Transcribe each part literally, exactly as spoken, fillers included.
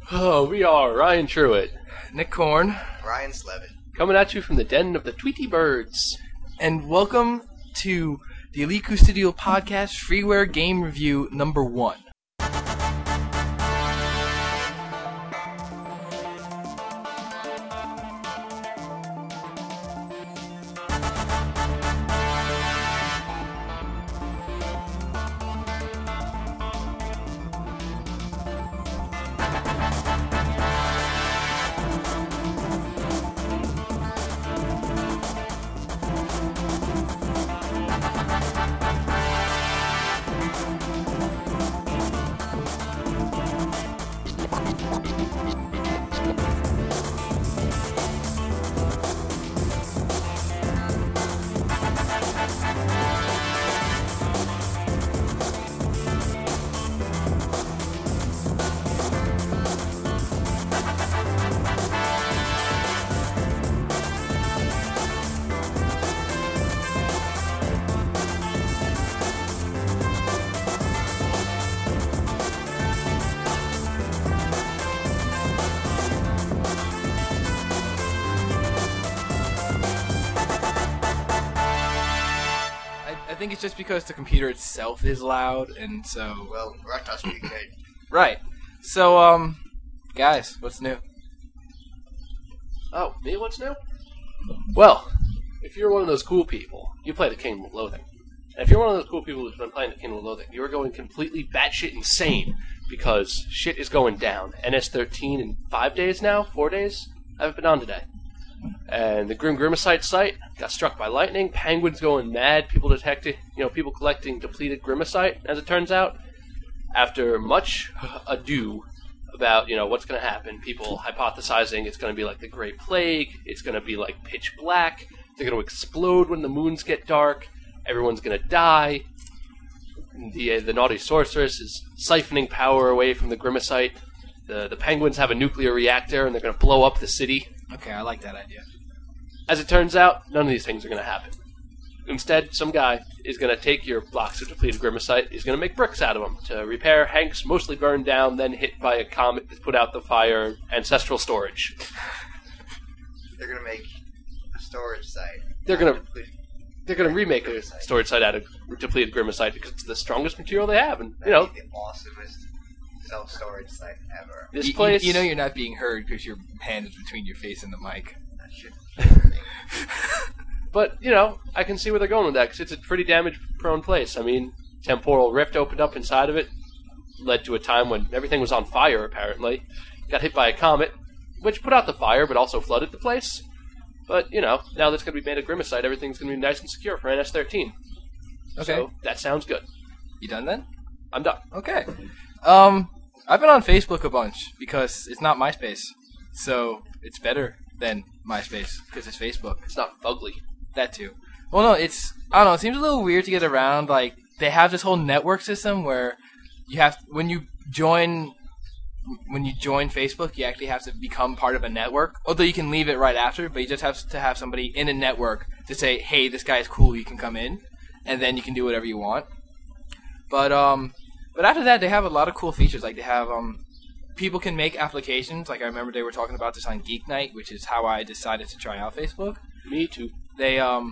Oh, we are Ryan Truitt, Nick Korn, Ryan Slevin, coming at you from the den of the Tweety Birds. and welcome to the Eliku Studio Podcast Freeware Game Review number one. I think it's just because the computer itself is loud, and so... Well, Raktos pretty good. Right. So, um, guys, what's new? Oh, me? What's new? Well, if you're one of those cool people, you play the Kingdom of Loathing. And if you're one of those cool people who's been playing the Kingdom of Loathing, you are going completely batshit insane because shit is going down. N S thirteen in five days now? Four days? I haven't been on today. And the Grim Grimacite site got struck by lightning. Penguins going mad. People detecting, you know, people collecting depleted Grimacite, as it turns out. After much ado about, you know, what's going to happen, people hypothesizing it's going to be like the Great Plague. It's going to be like pitch black. They're going to explode when the moons get dark. Everyone's going to die. The uh, the naughty sorceress is siphoning power away from the Grimacite. The the Penguins have a nuclear reactor, and they're going to blow up the city. Okay, I like that idea. As it turns out, none of these things are going to happen. Instead, some guy is going to take your blocks of depleted Grimacite, he's going to make bricks out of them to repair Hank's mostly burned down, then hit by a comet that put out the fire ancestral storage. They're going to make a storage site. They're going to they're going to remake a storage site out of depleted Grimacite because it's the strongest material they have, and you know the awesomest self-storage site ever. this You- place. You, you know you're not being heard because your hand is between your face and the mic. That shit. But, you know, I can see where they're going with that, because it's a pretty damage-prone place. I mean, temporal rift opened up inside of it, led to a time when everything was on fire, apparently. Got hit by a comet, which put out the fire, but also flooded the place. But, you know, now that's going to be made of Grimacite, everything's going to be nice and secure for N S thirteen. Okay. So, that sounds good. You done then? I'm done. Okay. Um, I've been on Facebook a bunch because it's not MySpace. So it's better than MySpace because it's Facebook. It's not fugly. That too. Well, no, it's, I don't know, it seems a little weird to get around. Like, they have this whole network system where you have, when you join, when you join Facebook, you actually have to become part of a network. Although you can leave it right after, but you just have to have somebody in a network to say, hey, this guy is cool, you can come in. And then you can do whatever you want. But, um, but after that, they have a lot of cool features. Like, they have, um, people can make applications. Like, I remember they were talking about this on Geek Night, which is how I decided to try out Facebook. Me too. They, um,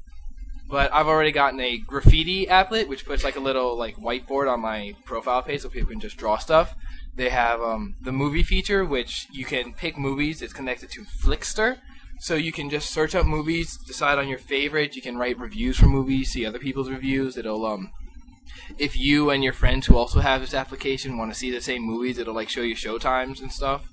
but I've already gotten a graffiti applet, which puts like a little like whiteboard on my profile page so people can just draw stuff. They have, um, the movie feature, which you can pick movies. It's connected to Flickster. So you can just search up movies, decide on your favorite. You can write reviews for movies, see other people's reviews. It'll, um, if you and your friends who also have this application want to see the same movies, it'll like show you showtimes and stuff.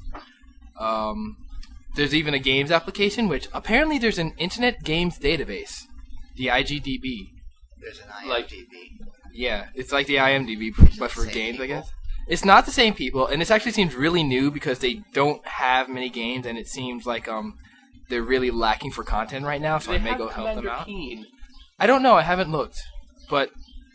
Um, there's even a games application, which apparently there's an internet games database, the I G D B. There's an I M D B. Yeah, it's like the I M D B, but for Same games, I people. guess. It's not the same people, and this actually seems really new because they don't have many games, and it seems like um they're really lacking for content right now, so They I may have go help them Commander out. Keen. I don't know, I haven't looked, but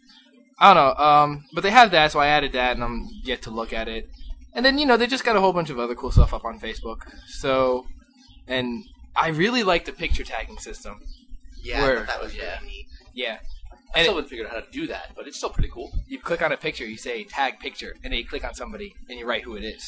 I don't know. Um, but they have that, so I added that, and I'm yet to look at it. And then, you know, they just got a whole bunch of other cool stuff up on Facebook. So, and I really like the picture tagging system. Yeah, Where- I thought that was yeah. really neat. Yeah. I And still it, haven't figured out how to do that, but it's still pretty cool. you click on a picture, you say tag picture, and then you click on somebody, and you write who it is.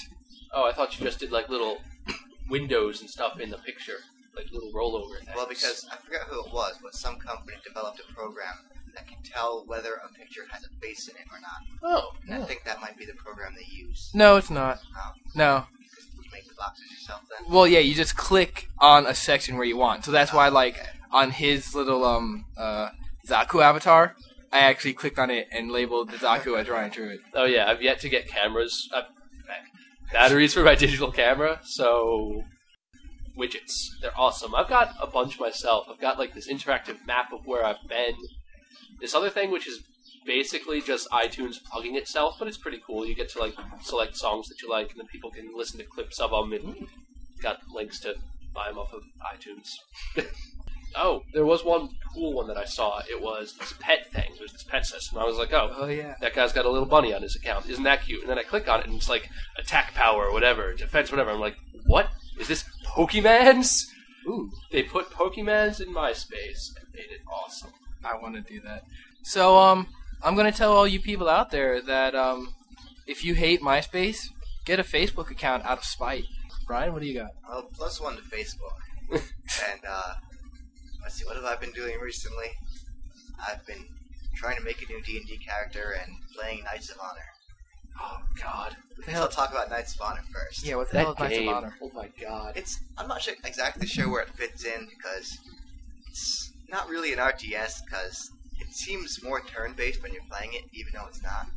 Oh, I thought you just did like little windows and stuff in the picture, like little rollover things. Well, because I forgot who it was, but some company developed a program that can tell whether a picture has a face in it or not. Oh, And I yeah. think that might be the program they use. No, it's not. Oh, No. you make the boxes yourself then? Well, yeah, you just click on a section where you want. So that's why, Oh, like, okay. on his little um uh Zaku avatar, I actually clicked on it and labeled the Zaku as Ryan Truitt. Oh yeah, I've yet to get cameras, uh, batteries for my digital camera, so widgets. They're awesome. I've got a bunch myself. I've got like this interactive map of where I've been. This other thing, which is basically just iTunes plugging itself, but it's pretty cool. You get to like select songs that you like, and then people can listen to clips of them, and got links to buy them off of iTunes. Oh, there was one cool one that I saw. It was this pet thing. There's this pet system. I was like, oh, Oh yeah. that guy's got a little bunny on his account. Isn't that cute? And then I click on it, and it's like attack power or whatever, defense, whatever. I'm like, what? Is this Pokemans? Ooh, They put Pokemans in MySpace and made it awesome. I want to do that. So um, I'm gonna tell all you people out there that um, if you hate MySpace, get a Facebook account out of spite. Brian, what do you got? Well, plus one to Facebook. and, uh, let's see, what have I been doing recently? I've been trying to make a new D and D character and playing Knights of Honor. Oh God, So I'll talk about Knights of Honor first. Yeah, what the hell that is Knights of game! Honor? Oh my God, It's I'm not sure, exactly sure where it fits in because it's not really an R T S because it seems more turn-based when you're playing it, even though it's not.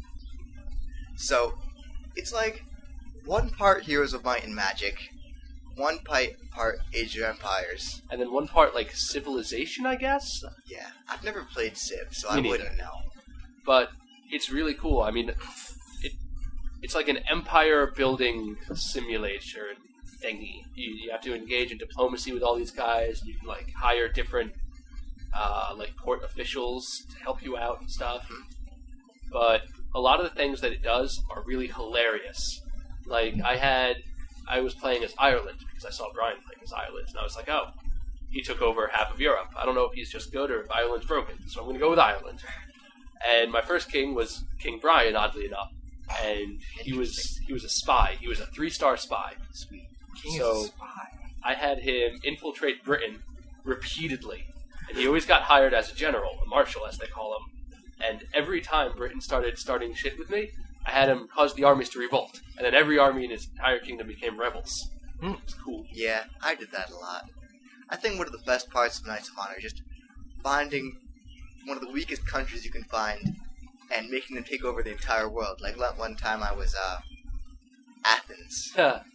So it's like one part Heroes of Might and Magic, one part part Age of Empires. and then one part like Civilization, I guess. Yeah, I've never played Civ, so Me I neither. wouldn't know. But it's really cool. I mean, it it's like an empire building simulation thingy. You, you have to engage in diplomacy with all these guys. You can like hire different uh, like court officials to help you out and stuff. But a lot of the things that it does are really hilarious. Like I had, I was playing as Ireland because I saw Brian playing as Ireland, and I was like, oh, he took over half of Europe. I don't know if he's just good or if Ireland's broken, so I'm going to go with Ireland. And my first king was King Brian, oddly enough, and he was he was a spy. He was a three-star spy. Sweet. King So- is a spy. I had him infiltrate Britain repeatedly, and he always got hired as a general, a marshal, as they call him. And every time Britain started starting shit with me, I had him cause the armies to revolt, and then every army in his entire kingdom became rebels. Hmm. It's cool. Yeah, I did that a lot. I think one of the best parts of Knights of Honor is just finding one of the weakest countries you can find and making them take over the entire world. Like that one time I was uh, Athens,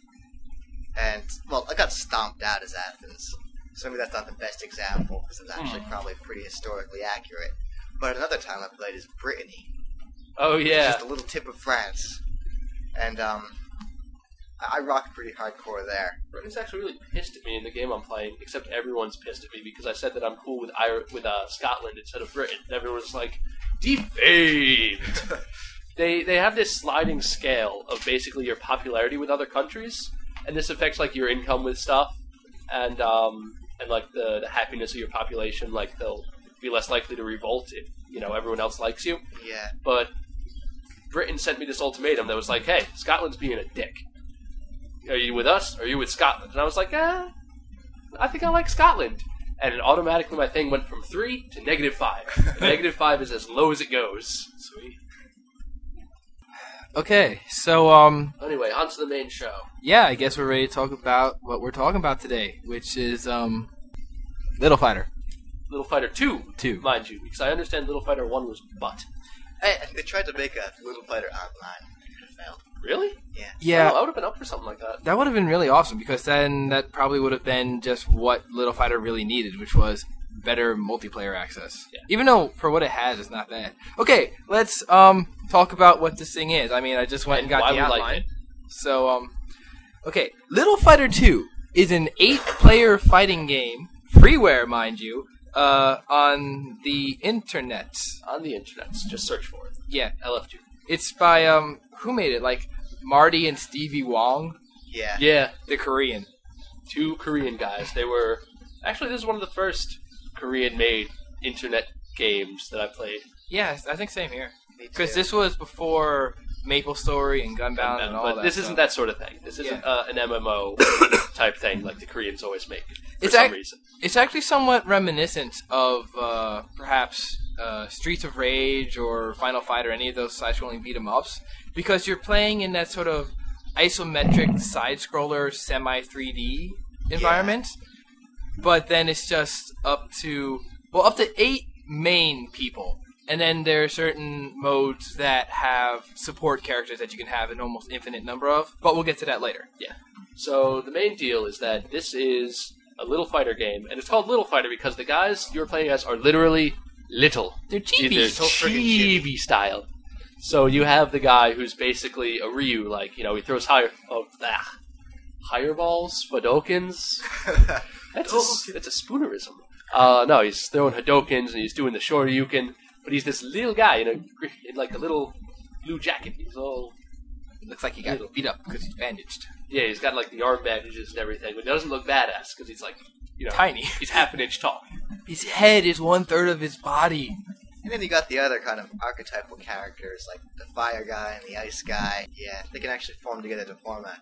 and well, I got stomped out as Athens. So maybe that's not the best example because it's actually probably pretty historically accurate. But another time I played as Brittany, oh yeah. just a little tip of France, and um, I, I rocked pretty hardcore there. Britain's actually really pissed at me in the game I'm playing, except everyone's pissed at me because I said that I'm cool with Ir- with uh, Scotland instead of Britain. And everyone's like, defamed! they they have this sliding scale of basically your popularity with other countries, and this affects like your income with stuff, and um, and like the, the happiness of your population. Like they'll be less likely to revolt if you know everyone else likes you. Yeah. But Britain sent me this ultimatum that was like, hey, Scotland's being a dick. Are you with us or are you with Scotland? And I was like, eh, I think I like Scotland. And it automatically my thing went from three to negative five. And negative five is as low as it goes. Sweet. Okay, so um, Anyway, on to the main show. yeah, I guess we're ready to talk about what we're talking about today, which is um, Little Fighter Little Fighter two, two. mind you, because I understand Little Fighter one was butt. Hey, they tried to make a Little Fighter online. It failed. Really? Yeah. Yeah, Oh, I would have been up for something like that. that would have been really awesome because then that probably would have been just what Little Fighter really needed, which was better multiplayer access. Yeah. Even though for what it has, it's not bad. Okay, let's um talk about what this thing is. I mean, I just went and, And got why the we outline. like it. So um, okay, Little Fighter two is an eight-player fighting game, freeware, mind you, uh, on the internet. On the internet, just search for it. Yeah, L F two. it's by um, who made it? Like Marty and Stevie Wong, Yeah. Yeah, the Korean. two Korean guys. They were actually this is one of the first Korean-made internet games that I played. Yeah, I think same here. Me Because too. this was before MapleStory and Gunbound and all but that. this stuff. isn't that sort of thing. This isn't Yeah. uh, an M M O type thing like the Koreans always make for It's some ac- reason. It's actually somewhat reminiscent of uh, perhaps uh, Streets of Rage or Final Fight or any of those side-scrolling beat-em-ups, because you're playing in that sort of isometric side-scroller semi three D environment, but then it's just up to, well, up to eight main people. And then there are certain modes that have support characters that you can have an almost infinite number of, but we'll get to that later. Yeah. So the main deal is that this is a Little Fighter game, and it's called Little Fighter because the guys you're playing as are literally little. They're They're chibi. So friggin' chibi style. So you have the guy who's basically a Ryu, like, you know, he throws higher, oh, ah, higher balls, Hadokens. That's a, that's a spoonerism. Uh, no, he's throwing Hadokens and he's doing the Shoryuken, but he's this little guy in, a, in like a little blue jacket. He's all, Looks like he got beat up because he's bandaged. yeah, he's got like the arm bandages and everything, but he doesn't look badass because he's like, you know, Tiny. he's half an inch tall. His head is one-third of his body. And then you got the other kind of archetypal characters, like the fire guy and the ice guy. Yeah, they can actually form together to form a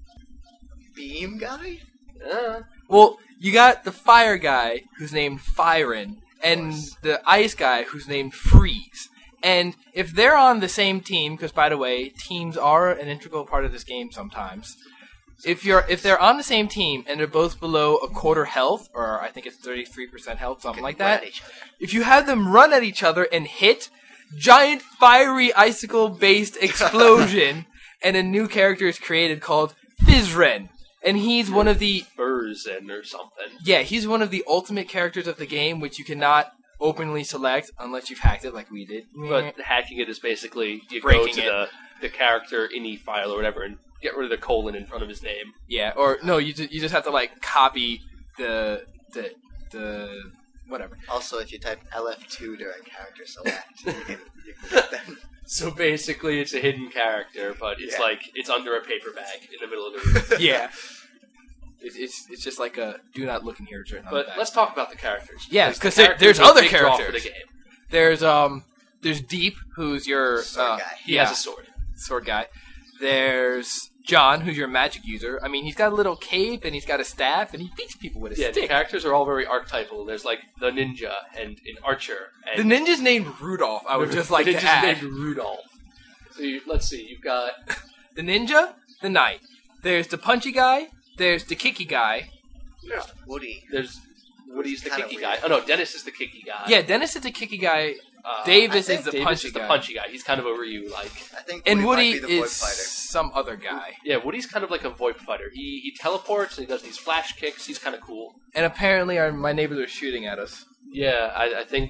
beam guy? Uh, Well, you got the fire guy who's named Firen, and course. the ice guy who's named Freeze. And if they're on the same team, because by the way, teams are an integral part of this game sometimes. If you're if they're on the same team and they're both below a quarter health, or I think it's thirty-three percent health, something Can like run that. at each other. If you have them run at each other and hit, giant fiery icicle-based explosion, and a new character is created called Fizzren. And he's one of the Urzen or something. yeah, he's one of the ultimate characters of the game, which you cannot openly select unless you've hacked it like we did. But hacking it is basically you go Breaking to it. the, the character ini file or whatever and get rid of the colon in front of his name. yeah, or no, you ju- you just have to like copy the the the whatever. Also, if you type L F two during character select, you can, you can get them. So basically, it's a hidden character, but it's Yeah. like it's under a paper bag in the middle of the room. Yeah. It's, it's it's just like a do not look in here turn on But the back. let's talk about the characters. Yeah, the 'cause there- characters there's are a other big draw for characters. the game. There's um there's Deep, who's your Sword uh, guy. He yeah, has a sword. sword guy. There's John, who's your magic user. I mean, he's got a little cape and he's got a staff and he beats people with a Yeah, the stick. characters are all very archetypal. There's like the ninja and an archer. The And ninja's named Rudolph. I would just like the to ninja's add. named Rudolph. So you, let's see, you've got The ninja, the knight. There's the punchy guy. There's the kicky guy. Woody. there's Woody's the Kinda kicky weird. guy. Oh no, Dennis is the kicky guy. Yeah, Dennis is the kicky guy. Uh, Davis I is think the Davis punchy is the guy. punchy guy. He's kind of a Ryu like. I think And Woody might be the void is fighter. some other guy. Yeah, Woody's kind of like a VoIP fighter. He he teleports and he does these flash kicks. He's kind of cool. And apparently, our my neighbors are shooting at us. Yeah, I, I think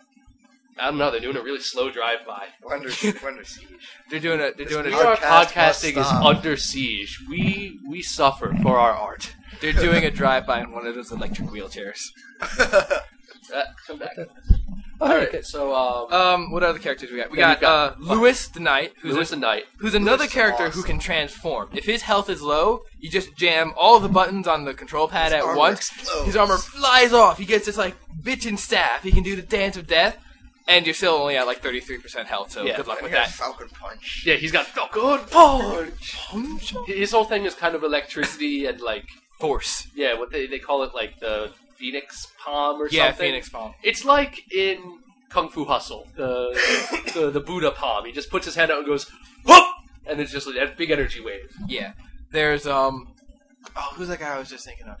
I don't know. They're doing a really slow drive by. We're under, we're under siege. They're doing a. They're This doing We a. are Podcast podcasting must is stop. under siege. We we suffer for our art. They're doing a drive-by in one of those electric wheelchairs. Uh, come back. All right. So um, Um, what other characters we got? We Then got, we've got- uh, Lewis the Knight, who's Lewis a, the Knight. who's another Lewis is character awesome. who can transform. If his health is low, you just jam all the buttons on the control pad His at armor once. explodes. His armor flies off. He gets this like bitchin' staff. He can do the dance of death, and you're still only at like thirty-three percent health. So Yeah. good luck And with he has that. Falcon Punch. Yeah, he's got Falcon Punch. Punch. His whole thing is kind of electricity and like Force. yeah, what they they call it like the Phoenix Palm or Yeah, something. Phoenix Palm. It's like in Kung Fu Hustle, the the, the Buddha palm. He just puts his hand out and goes whoop, and it's just like a big energy wave. Yeah. There's um. Oh, who's that guy I was just thinking of?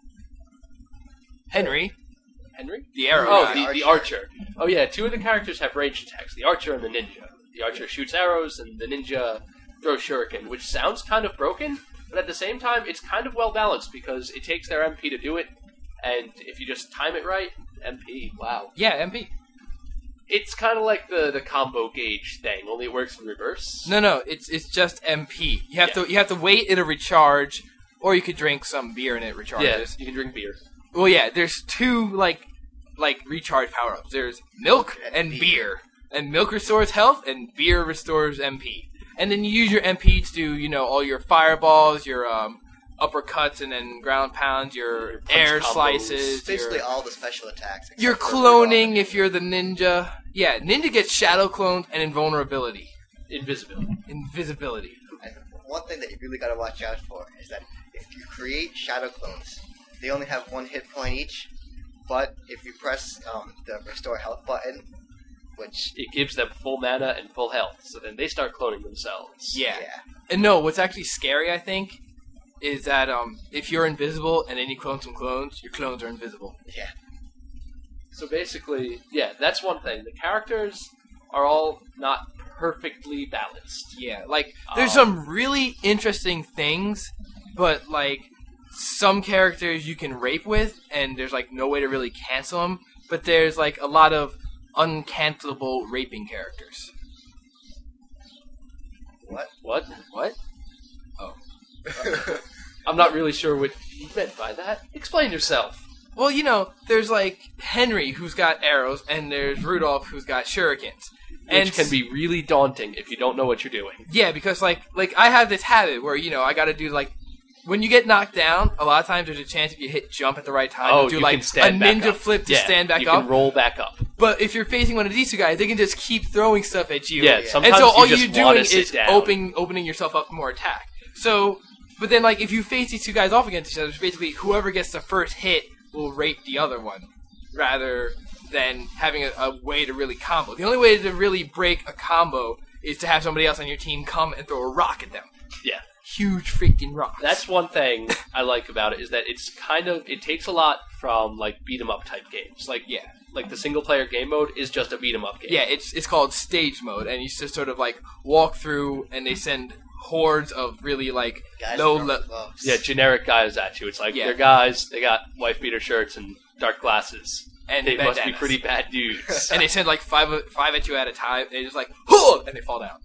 Henry, Henry? the arrow Oh, guy. the, the archer. Oh yeah, two of the characters have ranged attacks: the archer and the ninja. The archer shoots arrows, and the ninja throws shuriken, which sounds kind of broken, but at the same time, it's kind of well balanced because it takes their M P to do it, and if you just time it right, M P. Wow. Yeah, M P. It's kind of like the, the combo gauge thing, only it works in reverse. No, no, it's it's just M P. You have Yeah. to you have to wait it'll recharge, or you could drink some beer and it Yeah, recharges. you can drink beer. Well, yeah, there's two like like recharge power ups. There's milk And and beer. beer, and milk restores health, and beer restores M P. And then you use your M P to do you know all your fireballs, your um, uppercuts, and then ground pounds, your, Your punch air combos. slices, Basically your, all the special attacks. your except for cloning Rudolph. if you're the ninja. Yeah, ninja gets shadow cloned and invulnerability. Invisibility. Invisibility. And one thing that you really got to watch out for is that if you create shadow clones, they only have one hit point each. But if you press um, the restore health button, which It gives them full mana and full health, so then they start cloning themselves. Yeah. yeah, And no, what's actually scary, I think, is that um, if you're invisible and then you clone some clones, your clones are invisible. yeah, So basically, yeah, that's one thing. The characters are all not perfectly balanced. Yeah, like, there's Um, some really interesting things, but, like, some characters you can rape with, and there's, like, no way to really cancel them, but there's, like, a lot of uncancelable raping characters. what? What? What? I'm not really sure what you meant by that. Explain yourself. Well, you know, there's, like, Henry, who's got arrows, and there's Rudolph, who's got shurikens. Which can be really daunting if you don't know what you're doing. Yeah, because, like, like I have this habit where, you know, I gotta do, like, when you get knocked down, a lot of times there's a chance if you hit jump at the right time, Oh, you'll do, you like, can stand a back ninja up. flip to Yeah, stand back you up. can roll back up. But if you're facing one of these two guys, they can just keep throwing stuff at you. Yeah, And sometimes and so all you just you're want doing to sit is down. opening opening yourself up for more attack. So, but then, like, if you face these two guys off against each other, it's basically whoever gets the first hit will rape the other one, rather than having a, a way to really combo. The only way to really break a combo is to have somebody else on your team come and throw a rock at them. Yeah. Huge freaking rocks. That's one thing I like about it, is that it's kind of, it takes a lot from, like, beat-em-up type games. Like, yeah. like the single-player game mode is just a beat-em-up game. Yeah, it's it's called stage mode, and you just sort of, like, walk through, and they send hordes of really, like, Guys low throwing le- gloves. Yeah, generic guys at you. It's like, Yeah. they're guys, they got wife-beater shirts and dark glasses. and They must be bandanas. pretty bad dudes. And they send, like, five five at you at a time, and they just, like, huh! And they fall down.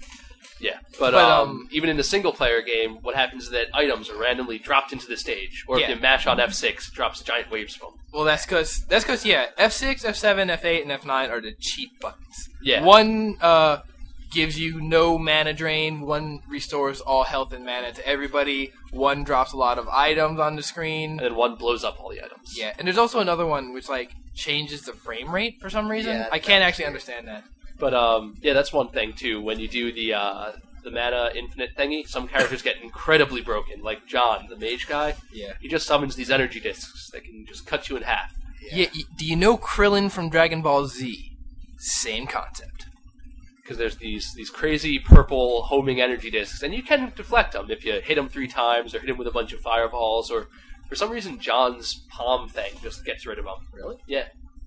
Yeah, but, But, um, um, even in the single-player game, what happens is that items are randomly dropped into the stage, or Yeah. if you mash on F six, it drops giant waves from them. Well, that's because, that's cause, yeah, F six, F seven, F eight, and F nine are the cheat buttons. Yeah. One uh, gives you no mana drain, one restores all health and mana to everybody, one drops a lot of items on the screen. And then one blows up all the items. Yeah, and there's also another one which, like, changes the frame rate for some reason. Yeah, I can't that's actually weird. understand that. But, um, yeah, that's one thing, too. When you do the, uh, the mana infinite thingy, some characters get incredibly broken. Like John, the mage guy. Yeah. He just summons these energy discs that can just cut you in half. Yeah, y- do you know Krillin from Dragon Ball Z? Same concept. Because there's these these crazy purple homing energy discs, and you can deflect them if you hit them three times, or hit him with a bunch of fireballs, or for some reason John's palm thing just gets rid of them. Really? Yeah.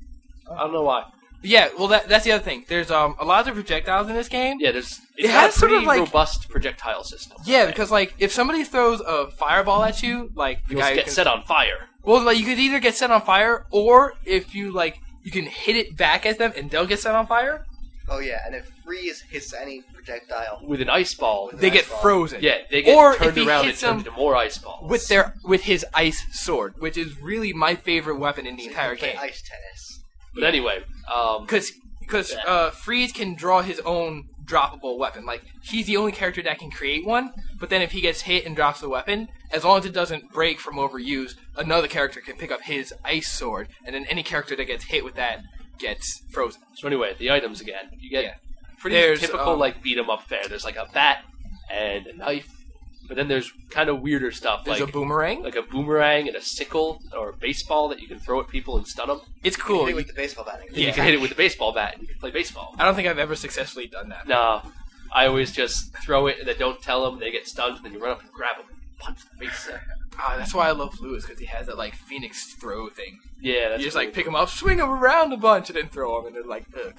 I don't know why. Yeah, well, that, that's the other thing. There's um a lot of projectiles in this game. Yeah, there's It it's got has a sort pretty of, like- robust projectile system. Yeah, because, like, if somebody throws a fireball at you, like, the You'll guy who get can- set on fire. Well, like, you could either get set on fire, or if you, like, you can hit it back at them and they'll get set on fire, Oh yeah, and if freeze hits any projectile, With an ice ball. With they an get ice ball. frozen. Yeah, they get Or if turned he around and hits turned them into more ice balls. With their with his ice sword, which is really my favorite weapon in the so you entire can play game. ice tennis. But anyway, um, Because because Yeah. uh, Freeze can draw his own droppable weapon. Like, he's the only character that can create one, but then if he gets hit and drops the weapon, as long as it doesn't break from overuse, another character can pick up his ice sword, and then any character that gets hit with that gets frozen. so anyway, the items again. You get Yeah. pretty There's, typical, um, like, beat-em-up fare. There's, like, a bat and a knife, but then there's kind of weirder stuff, There's like a boomerang. like a boomerang and a sickle or a baseball that you can throw at people and stun them. It's You cool. can hit it You- with the baseball bat. Yeah. You can hit it with the baseball bat and you can play baseball. I don't think I've ever successfully done that. No, I always just throw it and then don't tell them. They get stunned and then you run up and grab them and punch the face. in. Ah, that's why I love Lewis, because he has that, like, phoenix throw thing. Yeah, that's You just, cool. like, pick them up, swing them around a bunch, and then throw them, and they're like, ugh.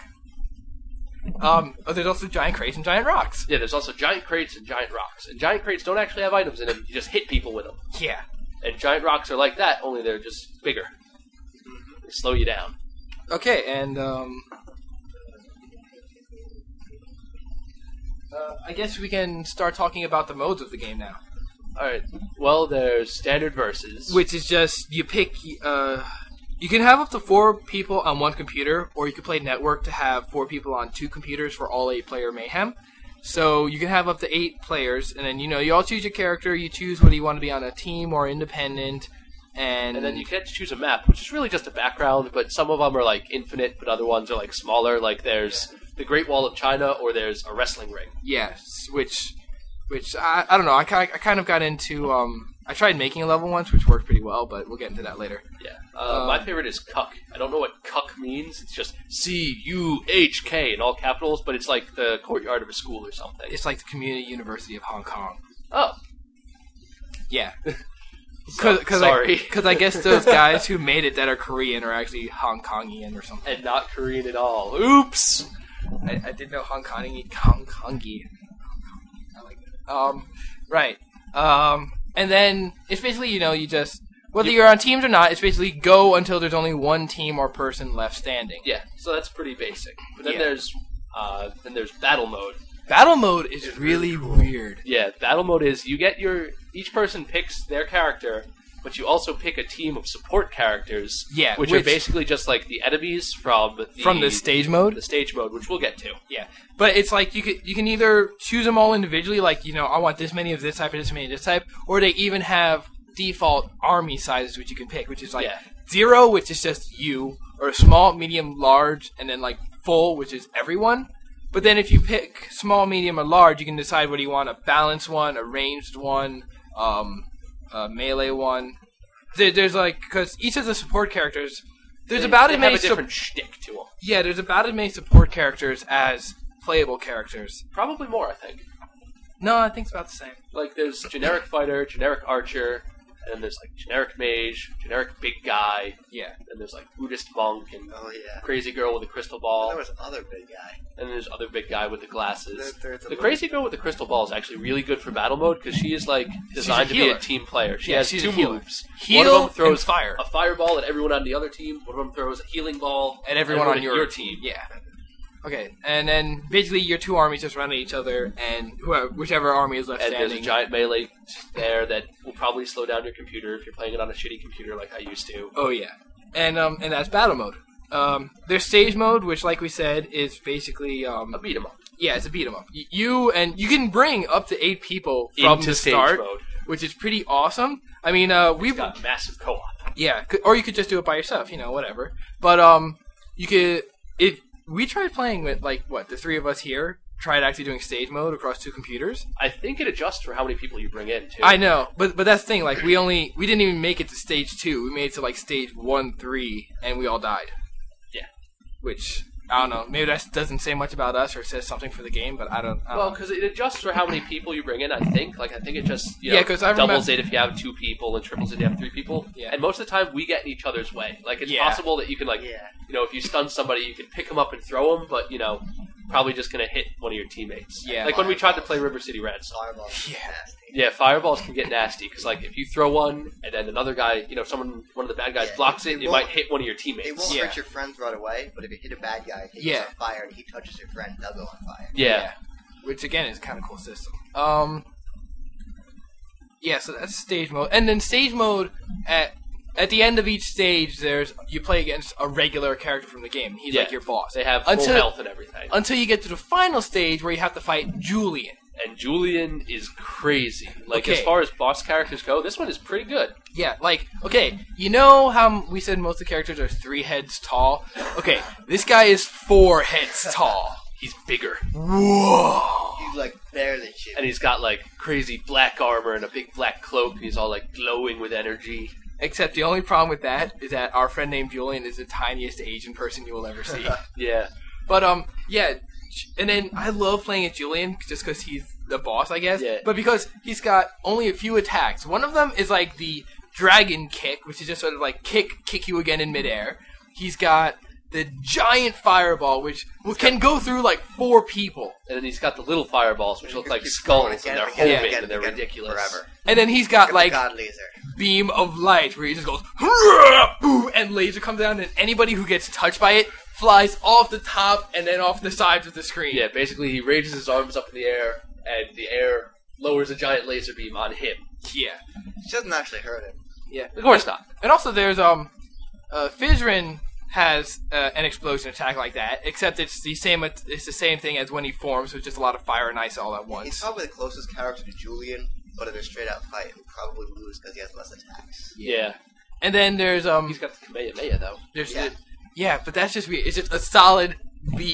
Um, oh, there's also giant crates and giant rocks. Yeah, there's also giant crates and giant rocks. And giant crates don't actually have items in them. You just hit people with them. Yeah. And giant rocks are like that, only they're just bigger. They slow you down. Okay, and, um... Uh, I guess we can start talking about the modes of the game now. Alright, well, there's standard versus. Which is just, you pick, uh... You can have up to four people on one computer, or you can play network to have four people on two computers for all eight-player mayhem. So you can have up to eight players, and then, you know, you all choose your character, you choose whether you want to be on a team or independent, and... And then you get to choose a map, which is really just a background, but some of them are like infinite, but other ones are like smaller. Like there's the Great Wall of China or there's a wrestling ring. Yes, which, which I, I don't know. I kind I kind of got into. Um, I tried making a level once, which worked pretty well, but we'll get into that later. Yeah. Uh, Um, my favorite is cuck. I don't know what cuck means. It's just C U H K in all capitals, but it's like the courtyard of a school or something. It's like the Community University of Hong Kong. Oh, Yeah. so- Cause, sorry. Because I, I guess those guys who made it that are Korean are actually Hong Kongian or something. And not Korean at all. Oops. I, I did know Hong Kongian. Hong Kongian. I like it. Um, right. Um, and then it's basically, you know, you just, whether you're on teams or not, it's basically go until there's only one team or person left standing. Yeah, so that's pretty basic. But then Yeah. there's uh, then there's battle mode. Battle mode is really weird. Yeah, battle mode is you get your each person picks their character, but you also pick a team of support characters. Yeah, which, are which- basically just like the enemies from the From the stage mode? the stage mode, which we'll get to. Yeah, but it's like you can you can either choose them all individually, like, you know, I want this many of this type, and this many of this type, or they even have default army sizes which you can pick, which is like Yeah. zero, which is just you, or small, medium, large, and then like full, which is everyone. But then if you pick small, medium, or large, you can decide whether you want a balanced one, a ranged one, um, a melee one. There, there's like, because each of the support characters, there's They- about they as many have a sup- different shtick to them. yeah, there's about as many support characters as playable characters. Probably more, I think. No, I think it's about the same. Like there's generic fighter, generic archer, and then there's like generic mage, generic big guy, Yeah. and there's like Buddhist monk and Oh yeah. crazy girl with a crystal There ball, was other big guy. and then there's other big guy with the glasses. There- there's a The little- crazy girl with the crystal ball is actually really good for battle mode because she is like designed to be healer. a team player. She Yeah, has she's two a healer. moves. Heal One of them throws and fire. a fireball at everyone on the other team. One of them throws a healing ball And everyone on at your, team. Yeah. Okay, and then basically your two armies just run at each other, and whoever, whichever army is left And there's a standing. giant melee there that will probably slow down your computer if you're playing it on a shitty computer like I used to. Oh yeah, and um, and that's battle mode. Um, there's stage mode, which, like we said, is basically um, A beat 'em up. yeah, it's a beat 'em up. Y- You and you can bring up to eight people from Into the stage start, mode. which is pretty awesome. I mean, uh, we've We've got massive co-op. Yeah, c- or you could just do it by yourself, you know, whatever. But um, you could if we tried playing with like what the three of us here tried actually doing stage mode across two computers. I think it adjusts for how many people you bring in too. I know, but but that's the thing. Like we only we didn't even make it to stage two. We made it to like stage one, three, and we all died. Yeah. Which I don't know. Maybe that doesn't say much about us or says something for the game, but I don't. I don't Well, know. because it adjusts for how many people you bring in. I think. Like I think it just you know, Yeah, 'cause I doubles remem- it if you have two people and triples it if you have three people. Yeah. And most of the time we get in each other's way. Like it's Yeah. possible that you can like Yeah. you know if you stun somebody you can pick them up and throw them, but you know probably just gonna hit one of your teammates. Yeah. Like when we tried to play River City Reds. Fireball. is Yeah. nasty. Yeah, fireballs can get nasty because like if you throw one and then another guy, you know, someone one of the bad guys Yeah, blocks it it, it won't- might hit one of your teammates. It won't Yeah. hurt your friends right away, but if you hit a bad guy, he Yeah. goes on fire and he touches your friend, they'll go on fire. Yeah. Which again is kind of cool system. Um. Yeah, so that's stage mode, and then stage mode at at the end of each stage, there's you play against a regular character from the game. He's Yeah. like your boss. They have full Until- health and everything. Until you get to the final stage where you have to fight Julian. And Julian is crazy. Like Okay. as far as boss characters go, this one is pretty good. Yeah, like, okay, you know how we said most of the characters are three heads tall? Okay, this guy is four heads tall. He's bigger. Whoa! He's like barely chill. And he's got like crazy black armor and a big black cloak, and he's all like glowing with energy. Except the only problem with that is that our friend named Julian is the tiniest Asian person you will ever see. Yeah. But, um, yeah, and then I love playing as Julian just because he's the boss, I guess. Yeah. But because he's got only a few attacks. One of them is like the dragon kick, which is just sort of like kick, kick you again in midair. He's got the giant fireball, which can go through like four people. And then he's got the little fireballs, which look like Keep skulls, going and again they're and again whole and big, again and they're and again ridiculous. Forever. And then he's got Get the like God laser. beam of light, where he just goes, "Boo," and laser comes down, and anybody who gets touched by it flies off the top and then off the sides of the screen. Yeah, basically he raises his arms up in the air, and the air lowers a giant laser beam on him. Yeah. It doesn't actually hurt him. Yeah. Of course not. And also there's, um, uh, Fizrin has uh, an explosion attack like that, except it's the same it's the same thing as when he forms, so it's just a lot of fire and ice all at He's once. probably the closest character to Julian, but in a straight out fight, he'll probably lose because he has less attacks. Yeah. And then there's, um, He's got the Kamehameha, though. there's Yeah. the, yeah, but that's just weird. It's just a solid beam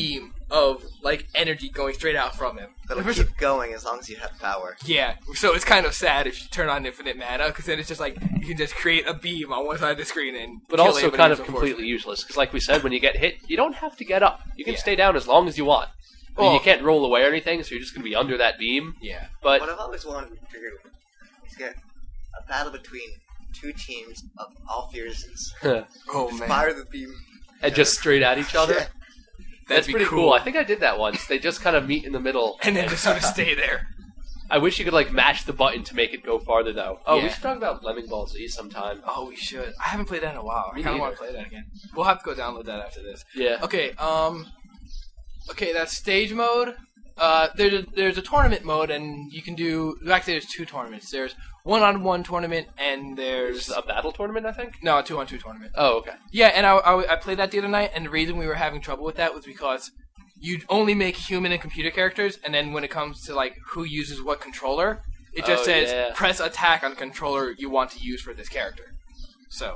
of like energy going straight out from him. That'll First- keep going as long as you have power. Yeah, so it's kind of sad if you turn on infinite mana, because then it's just like you can just create a beam on one side of the screen and But kill also anybody kind of who's completely unfortunate. useless, because like we said, when you get hit, you don't have to get up. You can Yeah. stay down as long as you want. I mean, Oh. you can't roll away or anything, so you're just going to be under that beam. Yeah. But What I've always wanted to do is get a battle between two teams of all fierces. Oh Just man, fire the beam. and just straight at each other. Yeah. That's be pretty cool. cool. I think I did that once. They just kind of meet in the middle. and then just sort of stay there. I wish you could like mash the button to make it go farther though. Oh, we Yeah. should talk about Lemming Ball Z sometime. Oh, we should. I haven't played that in a while. Me I kind of want neither. to play that again. We'll have to go download that after this. Yeah. Okay. Um. Okay, that's stage mode. Uh, there's a, there's a tournament mode, and you can do. Actually, there's two tournaments. There's one-on-one tournament, and There's there's a battle tournament, I think. no a two-on-two tournament. Oh, okay. Yeah, and I, I, I played that the other night, and the reason we were having trouble with that was because you only make human and computer characters, and then when it comes to like who uses what controller, it just Oh, says yeah. press attack on the controller you want to use for this character. So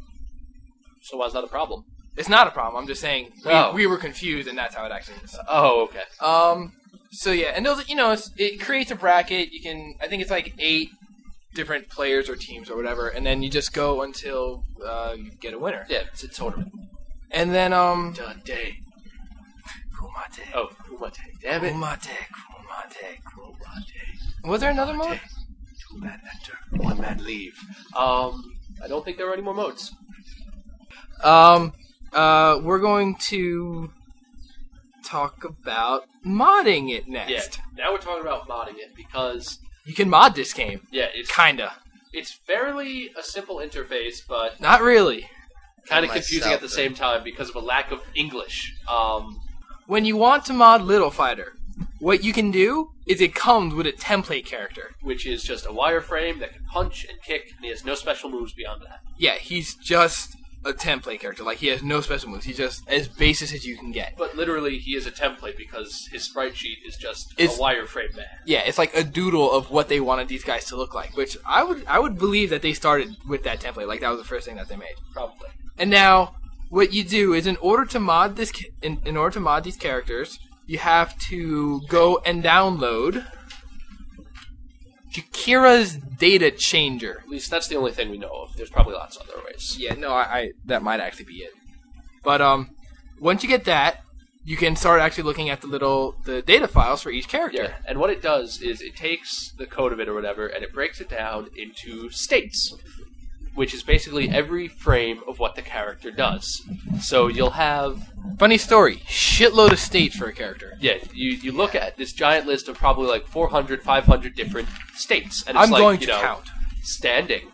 So why's that a problem? it's not a problem. I'm just saying we, Oh. we were confused, and that's how it actually is. Oh, okay. Um. So yeah, and those you know it's, it creates a bracket. You can I think it's like eight different players or teams or whatever, and then you just go until uh, you get a winner. Yeah, it's a tournament. And then um. Day. Kumate. Oh, Kumate. Damn it. Kumate. Kumate. Kumate. Was there another mode? Two man enter, one man leave. Um, I don't think there are any more modes. Um. Uh. We're going to talk about modding it next. Yeah. Now we're talking about modding it because You can mod this game. yeah, it's Kinda. it's fairly a simple interface, but Not really. kind of For confusing myself, at the same time because of a lack of English. Um, When you want to mod Little Fighter, what you can do is it comes with a template character. which is just a wireframe that can punch and kick, and he has no special moves beyond that. Yeah, he's just a template character. Like, he has no special moves. He's just as basic as you can get. But literally, he is a template because his sprite sheet is just It's- a wireframe man. Yeah, it's like a doodle of what they wanted these guys to look like, which I would I would believe that they started with that template. Like, that was the first thing that they made. Probably. And now, what you do is, in order to mod this, ca- in, in order to mod these characters, you have to go and download Jakira's Data Changer. At least that's the only thing we know of. There's probably lots of other ways. Yeah, no, I, I that might actually be it. But um, once you get that, you can start actually looking at the little the data files for each character. Yeah, and what it does is it takes the code of it or whatever, and it breaks it down into states, which is basically every frame of what the character does. So you'll have, Funny story, shitload of states for a character. yeah, you, you look at this giant list of probably like four hundred, five hundred different states, and it's I'm like, going you to know, count. standing,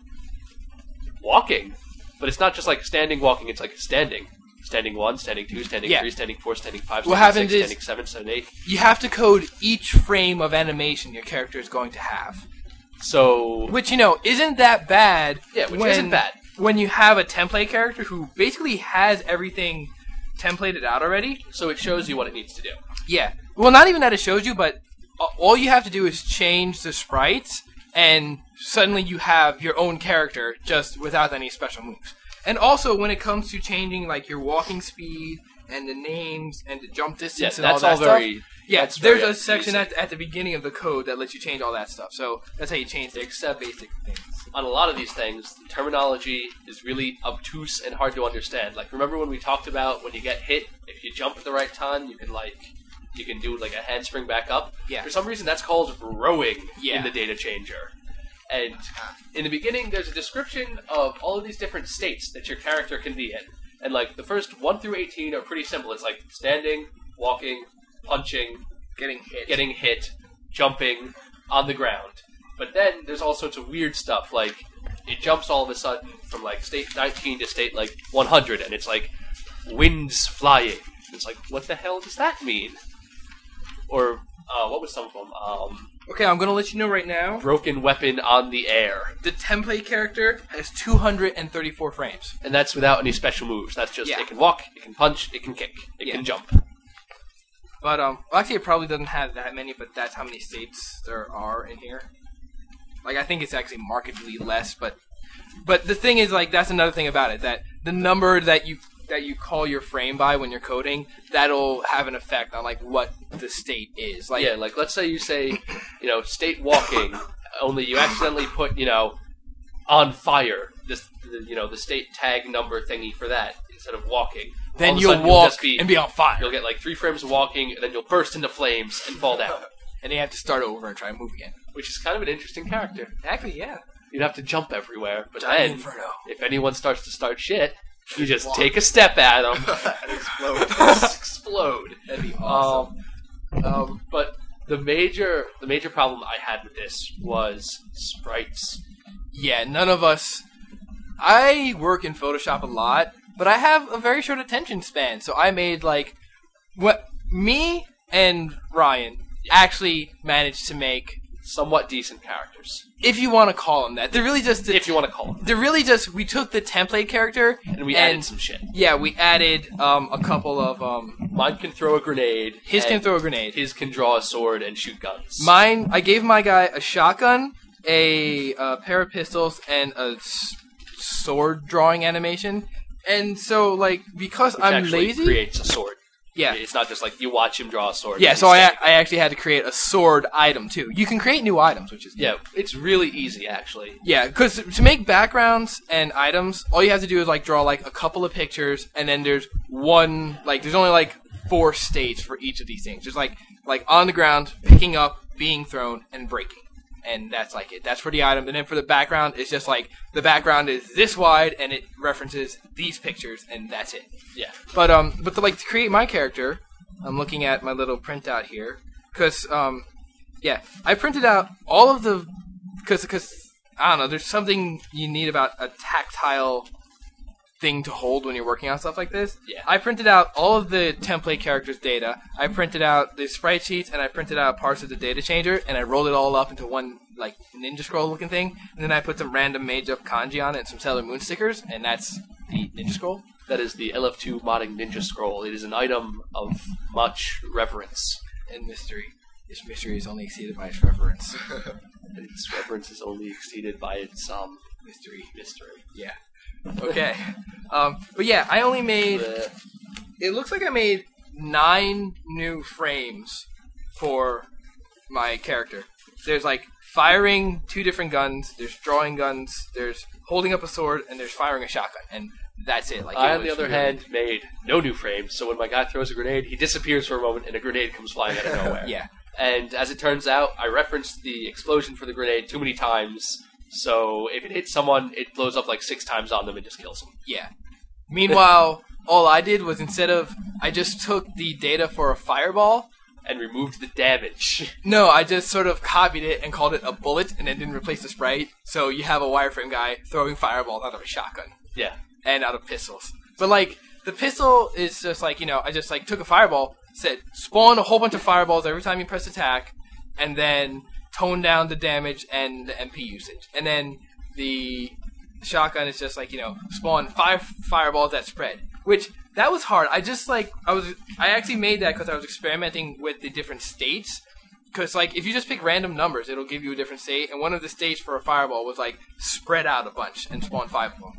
walking, but it's not just like standing, walking, it's like standing. Standing one, standing two, standing Yeah. three, standing four, standing five, What standing happens six, is- standing seven, standing eight. You have to code each frame of animation your character is going to have. So, Which, you know, isn't that bad. yeah, which when, isn't bad. When you have a template character who basically has everything templated out already. So it shows you what it needs to do. Yeah. Well, not even that it shows you, but a- all you have to do is change the sprites, and suddenly you have your own character just without any special moves. And also, when it comes to changing like your walking speed and the names and the jump Yeah, distance and that's all all that stuff, very. yeah, that's there's very a section basic. at, at the beginning of the code that lets you change all that stuff. So that's how you change the Except basic things. on a lot of these things, the terminology is really obtuse and hard to understand. Like, remember when we talked about when you get hit, if you jump at the right time, you can like you can do like a handspring back up. Yeah. For some reason, that's called rowing Yeah. in the data changer. And in the beginning, there's a description of all of these different states that your character can be in. And like the first one through eighteen are pretty simple. It's like standing, walking, punching, Getting hit. getting hit, jumping, on the ground. But then there's all sorts of weird stuff, like it jumps all of a sudden from like state nineteen to state like one hundred, and it's like winds flying. It's like, what the hell does that mean? Or uh, what was some of them? Um, Okay, I'm gonna let you know right now. broken weapon on the air, The template character has two hundred thirty-four frames. and that's without any special moves. That's just Yeah. it can walk, it can punch, it can kick, it Yeah. can jump. But um, well, actually, it probably doesn't have that many. But that's how many states there are in here. Like, I think it's actually markedly less. But, but the thing is, like, that's another thing about it, that the number that you that you call your frame by when you're coding, that'll have an effect on like what the state is. Like yeah, like let's say you say, you know, state walking, only you accidentally put, you know, on fire, this, the, you know, the state tag number thingy for that instead of walking. Then All of a you'll sudden walk just be, and be on fire. You'll get like three frames of walking, and then you'll burst into flames and fall down. And then you have to start over and try and move again. Which is kind of an interesting character. Exactly, yeah. You'd have to jump everywhere, but Giant then, Inferno. if anyone starts to start shit, you just Walk. take a step at them. And explode. Just explode. That'd be awesome. Um, um, but the major, the major problem I had with this was sprites. Yeah, none of us... I work in Photoshop a lot, but I have a very short attention span, so I made, like... what me and Ryan actually managed to make... Somewhat decent characters, if you want to call them that. They're really just... The, if you want to call them. They're really just... We took the template character... And we and, added some shit. Yeah, we added um, a couple of... Um, Mine can throw a grenade. his can and throw a grenade. His can draw a sword and shoot guns. Mine... I gave my guy a shotgun, a, a pair of pistols, and a s- sword drawing animation. And so, like, because Which I'm actually lazy... creates a sword. Yeah. It's not just like you watch him draw a sword. Yeah, and so I, he's- I actually had to create a sword item, too. You can create new items, which is good. Yeah, it's really easy, actually. Yeah, because to make backgrounds and items, all you have to do is, like, draw, like, a couple of pictures, and then there's one, like, there's only, like, four states for each of these things. There's, like, like on the ground, picking up, being thrown, and breaking. And that's, like, it. That's for the item. And then for the background, it's just, like, the background is this wide, and it references these pictures, and that's it. Yeah. But, um, but to, like, to create my character... I'm looking at my little printout here, because, um, yeah, I printed out all of the, because, because, I don't know, there's something you need about a tactile thing to hold when you're working on stuff like this. Yeah. I printed out all of the template characters' data, I printed out the sprite sheets, and I printed out parts of the data changer, and I rolled it all up into one, like, ninja scroll looking thing, and then I put some random made-up kanji on it and some Sailor Moon stickers, and that's the ninja scroll. That is the L F two modding ninja scroll. It is an item of much reverence. And mystery. This mystery is only exceeded by its reverence. And its reverence is only exceeded by its um Mystery. mystery. Yeah. Okay. um, but yeah, I only made... Bleh. It looks like I made nine new frames for my character. There's like firing two different guns, there's drawing guns, there's holding up a sword, and there's firing a shotgun. And that's it. Like I, it on the was other really- hand, made no new frames, so when my guy throws a grenade, he disappears for a moment, and a grenade comes flying out of nowhere. Yeah. And as it turns out, I referenced the explosion for the grenade too many times, so if it hits someone, it blows up like six times on them and just kills them. Yeah. Meanwhile, all I did was instead of... I just took the data for a fireball... And removed the damage. No, I just sort of copied it and called it a bullet and then didn't replace the sprite. So you have a wireframe guy throwing fireballs out of a shotgun Yeah. and out of pistols. But like, the pistol is just like, you know, I just like took a fireball, said spawn a whole bunch of fireballs every time you press attack, and then tone down the damage and the M P usage. And then the shotgun is just like, you know, spawn five fireballs that spread. Which, that was hard. I just like, I was, I actually made that because I was experimenting with the different states. Because, like, if you just pick random numbers, it'll give you a different state. And one of the states for a fireball was, like, spread out a bunch and spawn five of them.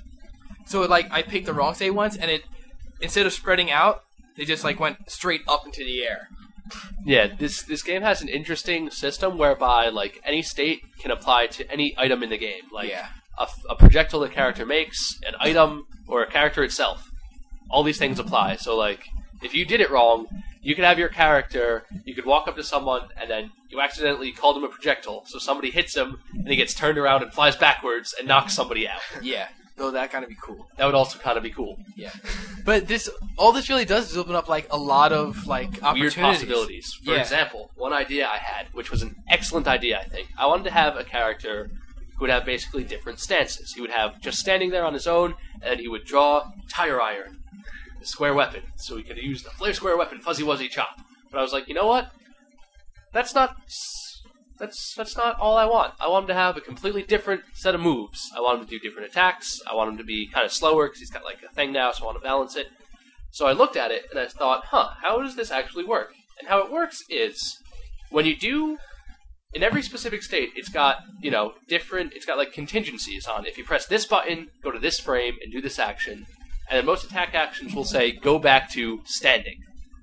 So, like, I picked the wrong state once, and it, instead of spreading out, they just, like, went straight up into the air. Yeah, this this game has an interesting system whereby, like, any state can apply to any item in the game. Like, Yeah. a, a projectile the character makes, an item, or a character itself. All these things apply. So, like, if you did it wrong, you could have your character, you could walk up to someone, and then you accidentally called him a projectile. So somebody hits him, and he gets turned around and flies backwards and knocks somebody out. Yeah. Though that kind of be cool. That would also kind of be cool. Yeah. But this, all this really does is open up, like, a lot of, like, opportunities. Weird possibilities. For Yeah. example, one idea I had, which was an excellent idea, I think. I wanted to have a character who would have basically different stances. He would have just standing there on his own, and he would draw tire iron, the square weapon, so he could use the flare square weapon, fuzzy wuzzy chop. But I was like, you know what? That's not. That's that's not all I want. I want him to have a completely different set of moves. I want him to do different attacks. I want him to be kind of slower because he's got like a thing now, so I want to balance it. So I looked at it and I thought, huh, how does this actually work? And how it works is when you do, in every specific state, it's got, you know, different, it's got like contingencies on. If you press this button, go to this frame, and do this action, and then most attack actions will say, go back to standing.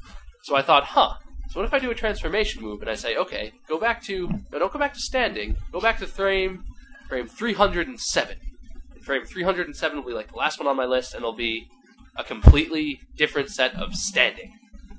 So I thought, huh, so what if I do a transformation move, and I say, okay, go back to, no, don't go back to standing, go back to frame, frame three hundred seven. And frame three hundred seven will be like the last one on my list, and it'll be a completely different set of standing.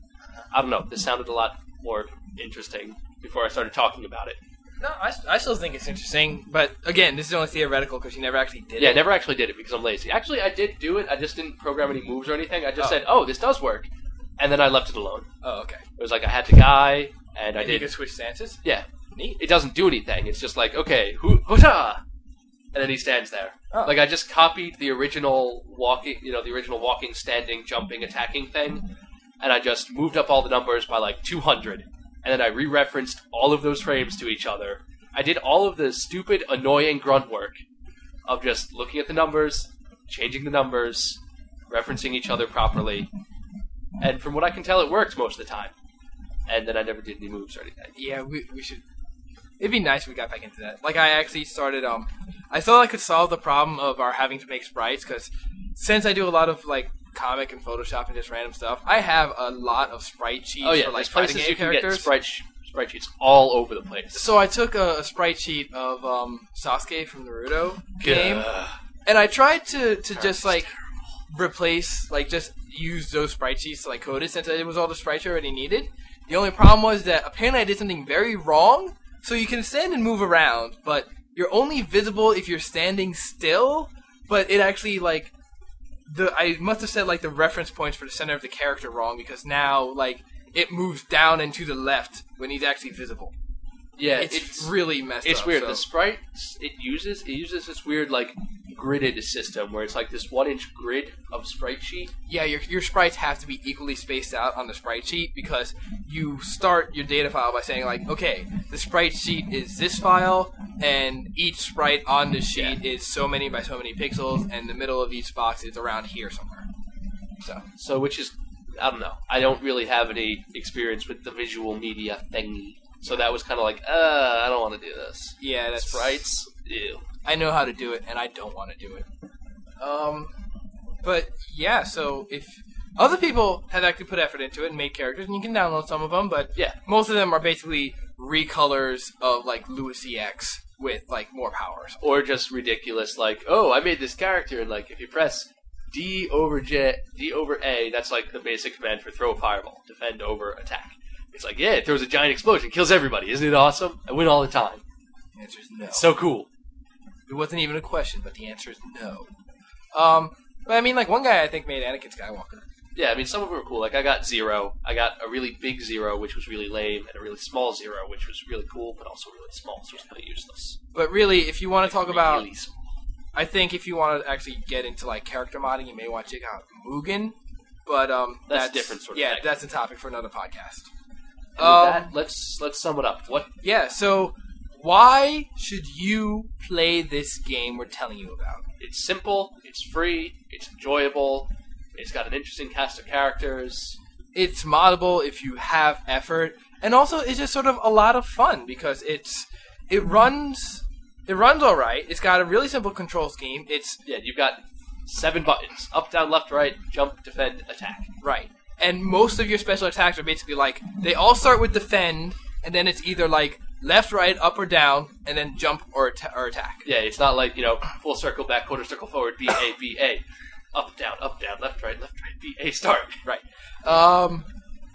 I don't know, this sounded a lot more interesting before I started talking about it. No, I, I still think it's interesting, but again, this is only theoretical because you never actually did Yeah, it. I never actually did it because I'm lazy. Actually, I did do it. I just didn't program any moves or anything. I just Oh. said, oh, this does work. And then I left it alone. Oh, okay. It was like I had the guy, and I And you did... can switch stances? Yeah. Neat. It doesn't do anything. It's just like, okay, hoo- hoota! And then he stands there. Oh. Like, I just copied the original walking, you know, the original walking, standing, jumping, attacking thing, and I just moved up all the numbers by like two hundred. And then I re-referenced all of those frames to each other. I did all of the stupid, annoying grunt work of just looking at the numbers, changing the numbers, referencing each other properly. And from what I can tell, it worked most of the time. And then I never did any moves or anything. Yeah, we we should. It'd be nice if we got back into that. Like, I actually started. Um, I thought I could solve the problem of our having to make sprites because since I do a lot of like comic and Photoshop and just random stuff, I have a lot of sprite sheets Oh yeah, for like there's fighting places game you can characters. get sprite, sh- sprite sheets all over the place. So I took a, a sprite sheet of um, Sasuke from Naruto game, Gah. and I tried to to just like replace, like just use those sprite sheets to like code it since it was all the sprites I already needed. The only problem was that apparently I did something very wrong. So you can stand and move around, but you're only visible if you're standing still. But it actually like the I must have set like the reference points for the center of the character wrong because now like it moves down and to the left when he's actually visible. Yeah, It's, it's really messed it's up. weird. so- The sprites it uses it uses this weird like gridded system where it's like this one inch grid of sprite sheet. Yeah, your your sprites have to be equally spaced out on the sprite sheet because you start your data file by saying like, okay, the sprite sheet is this file, and each sprite on the sheet is so many by so many pixels, and the middle of each box is around here somewhere. So So which is I don't know. I don't really have any experience with the visual media thingy. So that was kind of like, uh, I don't want to do this. yeah, that's Sprites, ew. I know how to do it, and I don't want to do it. Um, but yeah, so if other people have actually put effort into it and made characters, and you can download some of them, but Yeah. most of them are basically recolors of like Louis E X with like more powers. Or just ridiculous, like, oh, I made this character, and like, if you press D over J, D over A, that's like the basic command for throw a fireball, defend over attack. It's like, yeah, it throws a giant explosion, kills everybody. Isn't it awesome? I win all the time. The answer is no. It's so cool. It wasn't even a question, but the answer is no. Um, but I mean, like one guy I think made Anakin Skywalker. Yeah, I mean, some of them were cool. Like, I got Zero. I got a really big Zero, which was really lame, and a really small Zero, which was really cool, but also really small, so it was kind of useless. But really, if you want to talk about, Really small. I think if you want to actually get into like character modding, you may want to check out Mugen. But um, That's a different sort of yeah, thing. that's a topic for another podcast. And with Um, that, let's let's sum it up. What? Yeah, so why should you play this game we're telling you about? It's simple. It's free. It's enjoyable. It's got an interesting cast of characters. It's moddable if you have effort, and also it's just sort of a lot of fun because it's it runs it runs all right. It's got a really simple control scheme. It's Yeah, you've got seven buttons: up, down, left, right, jump, defend, attack. right, and most of your special attacks are basically like they all start with defend, and then it's either like left, right, up, or down, and then jump or atta- or attack. Yeah, it's not like, you know, full circle back, quarter circle forward, B A B A, up, down, up, down, left, right, left, right, B A, start. Right. Um,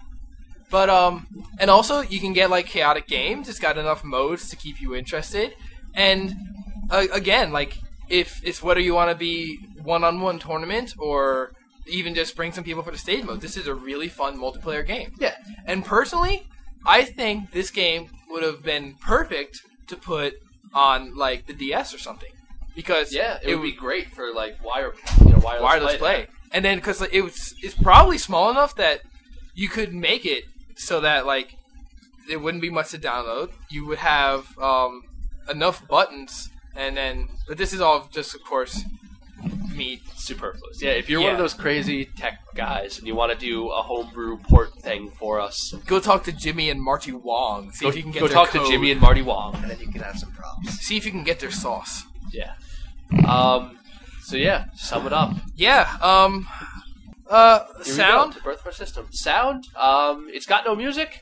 but um, and also you can get like chaotic games. It's got enough modes to keep you interested. And uh, again, like if it's whether you want to be one-on-one tournament or even just bring some people for the stage mode, this is a really fun multiplayer game. Yeah. And personally, I think this game would have been perfect to put on like the D S or something because Yeah, it, it would be great for, like, wire, you know, wireless, wireless play. play. And then because like, it was, it's probably small enough that you could make it so that like it wouldn't be much to download. You would have um, enough buttons, and then but this is all just of course me. Superfluous. Yeah, if you're one of Yeah. those crazy tech guys and you want to do a homebrew port thing for us, Go talk to Jimmy and Marty Wong. See go, if you can get go their talk code. to Jimmy and Marty Wong. And then you can have some props. See if you can get their sauce. Yeah. Um, So yeah, sum it up. Yeah. Um. Uh. Here we go, Sound. the birth of our system. Sound. Um, it's got no music,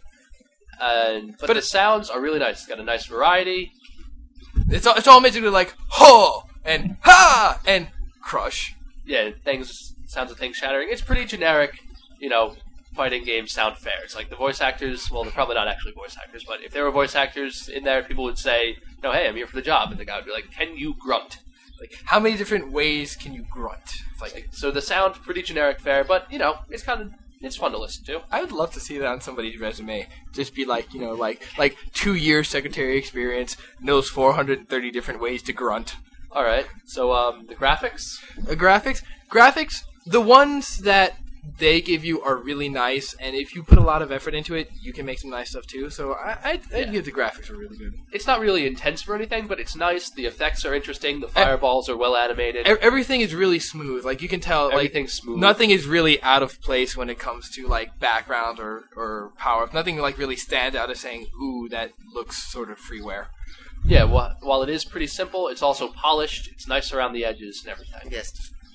and but, But the it- sounds are really nice. It's got a nice variety. It's all, it's all basically like ho and ha and crush. Yeah, things sounds of things shattering. It's pretty generic, you know, fighting game sound fair. It's like the voice actors. Well, they're probably not actually voice actors, but if there were voice actors in there, people would say, "No, hey, I'm here for the job," and the guy would be like, "Can you grunt?" Like, how many different ways can you grunt? It's like, Like, so the sound pretty generic fair, but you know, it's kind of it's fun to listen to. I would love to see that on somebody's resume. Just be like, you know, like like two years secretary experience, knows four hundred thirty different ways to grunt. All right, so um, the graphics. Uh, graphics, graphics, the ones that they give you are really nice, and if you put a lot of effort into it, you can make some nice stuff too. So I, I'd, I'd Yeah. give the graphics are really good. It's not really intense for anything, but it's nice. The effects are interesting. The fireballs are well animated. E- Everything is really smooth. Like you can tell, like Everything's smooth. nothing is really out of place when it comes to like background or or power up. Nothing like really stands out as saying, "Ooh, that looks sort of freeware." Yeah, wh- while it is pretty simple, it's also polished. It's nice around the edges and everything. Yes,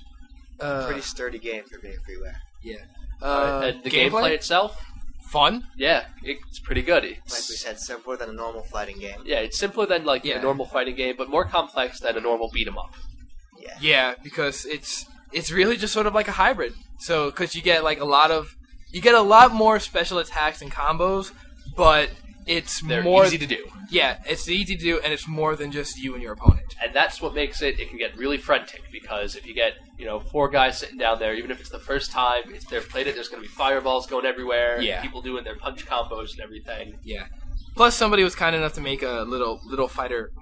Uh, pretty sturdy game for being freeware. yeah. Uh, Uh, and the gameplay itself, fun. yeah, it's pretty good. Like It's, we said, simpler than a normal fighting game. yeah, it's simpler than like Yeah. a normal fighting game, but more complex than a normal beat 'em up. Yeah. Yeah, because it's it's really just sort of like a hybrid. So because you get like a lot of you get a lot more special attacks and combos, but it's They're more easy to do, yeah, it's easy to do, and it's more than just you and your opponent. and that's what makes it. It can get really frantic because if you get you know four guys sitting down there, even if it's the first time it's, they've played it, there's going to be fireballs going everywhere. Yeah. People doing their punch combos and everything. Yeah. Plus, somebody was kind enough to make a little little fighter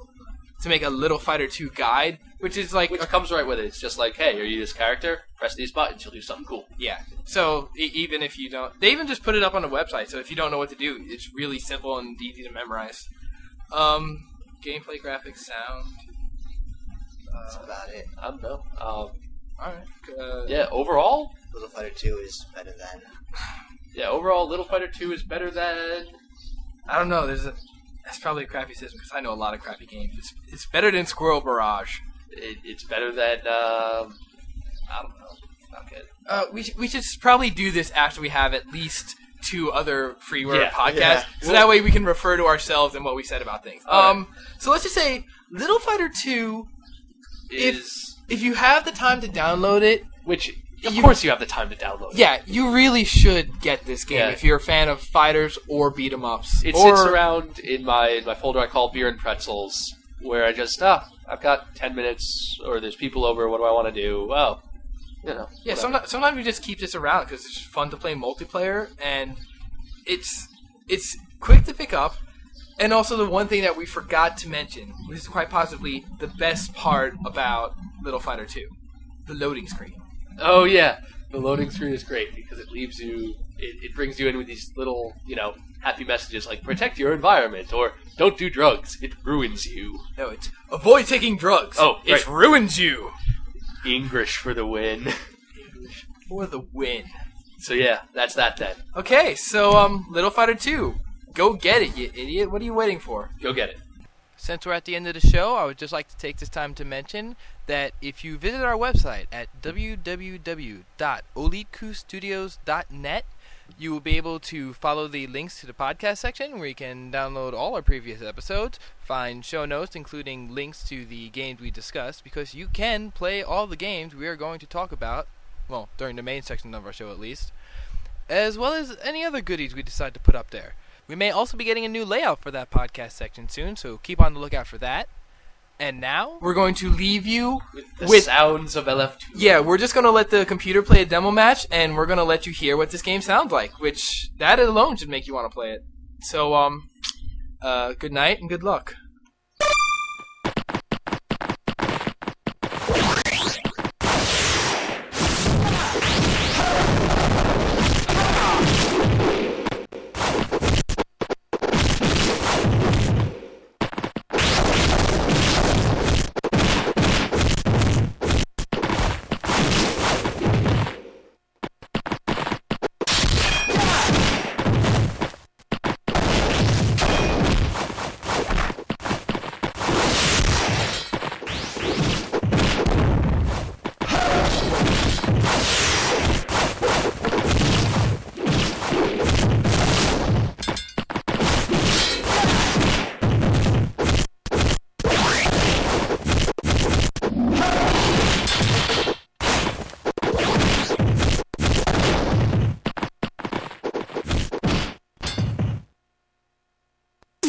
to make a little fighter two guide, which is like Which a- comes right with it. It's just like, hey, are you this character? Press these buttons, you'll do something cool. yeah. So e- even if you don't, they even just put it up on the website. So if you don't know what to do, it's really simple and easy to memorize. Um, gameplay, graphics, sound. That's about it. I don't know. Um, All right. Uh, yeah, overall, Little Fighter two is better than. yeah, overall, Little Fighter two is better than. I don't know. There's a. That's probably a crappy system because I know a lot of crappy games. It's it's better than Squirrel Barrage. It, it's better than. Um, I don't know. Not good. Uh, we sh- we should probably do this after we have at least two other freeware Yeah, podcasts, yeah. so that way we can refer to ourselves and what we said about things. All Um, so let's just say Little Fighter two. If- Is If you have the time to download it, which of you- course you have the time to download. it. yeah, you really should get this game Yeah. if you're a fan of fighters or beat 'em ups. It or, sits around in my in my folder I call beer and pretzels, where I just ah, I've got ten minutes, or there's people over. What do I want to do? Well, you know. Yeah, whatever. sometimes, sometimes we just keep this around because it's fun to play multiplayer, and it's it's quick to pick up. And also the one thing that we forgot to mention, which is quite possibly the best part about Little Fighter two, the loading screen. Oh yeah, the loading screen is great because it leaves you. It, it brings you in with these little, you know, happy messages like protect your environment or don't do drugs. It ruins you. No, it's avoid taking drugs. Oh, it right. ruins you. English for the win. For the win. So yeah, that's that then. Okay, so um, Little Fighter two, go get it, you idiot. What are you waiting for? Go get it. Since we're at the end of the show, I would just like to take this time to mention that if you visit our website at w w w dot olitku studios dot net, you will be able to follow the links to the podcast section where you can download all our previous episodes, find show notes including links to the games we discussed, because you can play all the games we are going to talk about, well, during the main section of our show at least, as well as any other goodies we decide to put up there. We may also be getting a new layout for that podcast section soon, so keep on the lookout for that. And now, we're going to leave you With the with... sounds of L F two. Yeah, we're just going to let the computer play a demo match, and we're going to let you hear what this game sounds like, which, that alone should make you want to play it. So, um, uh, good night and good luck.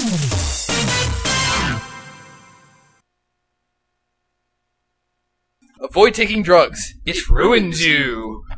Avoid taking drugs. It ruins you.